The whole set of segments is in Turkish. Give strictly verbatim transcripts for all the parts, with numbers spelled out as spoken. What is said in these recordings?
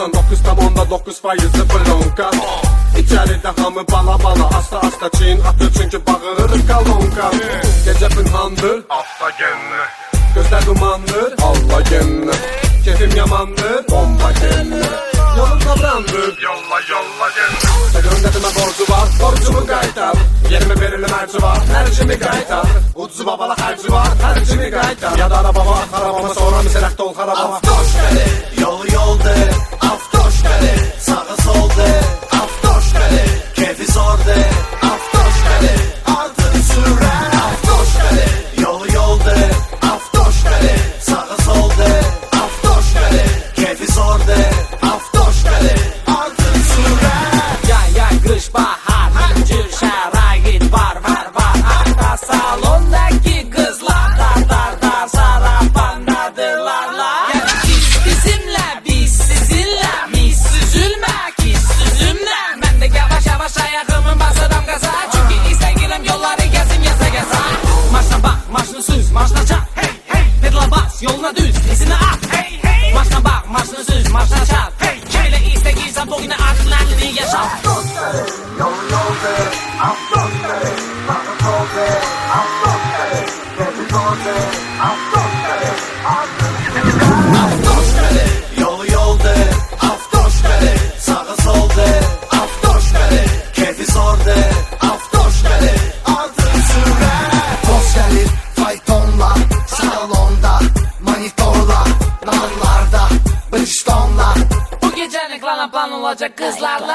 doksan dokuz tam onda dokuz faizi plonka. İçeride hamı bala bala, asta asta çiğin atır çünkü bağırır kalonka. Gece pınhandır, Atla genne. gözler dumandır, Allah genne. Keyfim yamandır, bomba genne. Yolum kabrandır, Yolla yolla genne. Gönderime borcu var, borcumu qaytar. Yerime verilen harcı var, harcımı qaytar. Ucuz babala harcı var, harcımı qaytar. Ya da arabama, arabama sonra miselekte ol karabama. Aftoş beli, yolu yoldu. Aftoş beli, sağa soldu. Aftoş beli, keyfi sordu. Aftoş beli, artık sürer. Aftoş beli, yolu yoldu. Aftoş beli, sağa soldu. Aftoş beli, keyfi sordu. Aftoş beli, artık sürer. Yay yay kış bahar incir şerait var var var. Hatta salondaki kızlar dar dar dar sarapandadırlar la. Biz bizimle biz sizinle mis süzülme ki süzümle. Ben de yavaş yavaş ayakımın basarım gaza. Çünkü istegirim yolları gezim yaza yaza. Marşına bak marşını süz marşına çal. Hey hey pedala bas yoluna düz izine at. Hey hey marşına bak marşını süz marşına çal. Hey şöyle istegiysen bugüne adrenalini yaşa. Aftoş beli, yolu yoldu. Aftoş beli, sağa soldu. Aftoş beli, keyfi sordu. Aftoş beli, artık sürer. Aftoş beli, yolu yoldu. Aftoş beli, sağa soldu. Aftoş beli, keyfi sordu. Aftoş beli, artık sürer. Poz gelir faytonla, salonda, manitorla, narlarda, Bridgestone'la. Bu gecelik lan plan olacak kızlarla.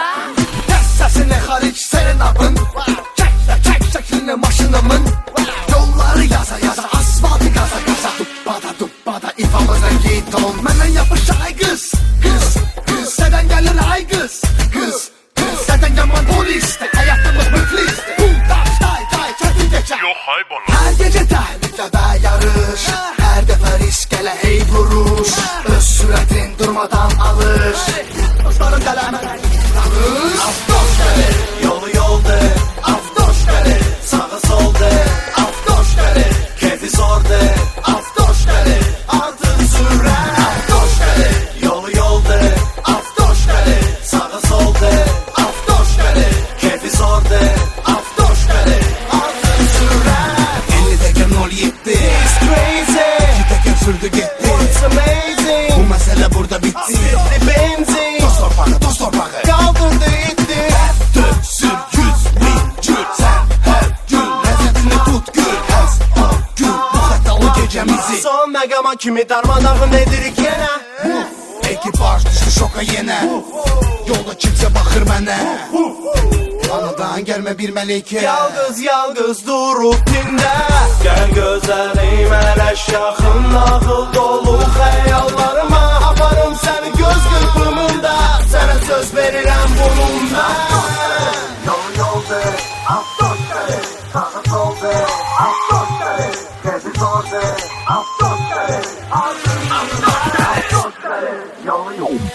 Kes sesini hariç senin apın. Çekle çek şeklini maşınımın. Yolları yaza yaza, asfaltı gaza gaza. Duppada duppada ifamıza git on. Menden yapış ay kız, kız, kız. Seden gelir ay kız, kız, kız. Seden yaman poliste, hayatımız müfliste. Bum taş tay tay çetin geçer. Yo hay bana. Her gece tehlike ve yarış. Her defa riskele hey vuruş. Öz süretin durmadan alış. Dostlarım deleme. Aftoş beli, yolu yoldu. Aftoş beli, sağa soldu. Aftoş beli, keyfi sordu. Aftoş beli, artık sürer. Aftoş beli, yolu yoldu. Aftoş beli, sağa soldu. Aftoş beli, keyfi sordu. Aftoş beli, artık sürer. elli teker nol yetti. It's crazy. İki teker sürdü gitti. It's amazing. Bu mesele burada bitti. Asitli benzin. Toz torpağı, toz torpağı. Kaldırdı itti. Dön, sür, yüz bin cür. Sen her gün lezzetini tut gül. Ez, al, gül. Bu hatalı gecemizi. Son megama kimi darmadağın edirik yine. Ekipaj düştü şoka yine. Yolda kimse bakır mənə. Anadan gelme bir melike. Yalgız yalgız durup dinde. Gel gözlerim eleş yakın. Nağıl dolu hayallarıma. Aparım seni göz kırpımında. Sana söz verirəm bununla. Yol yoldu, aftoş beli, sağa soldu. Aftoş beli, keyfi sordu. Aftoş beli, aftoş beli, yolu yoldu.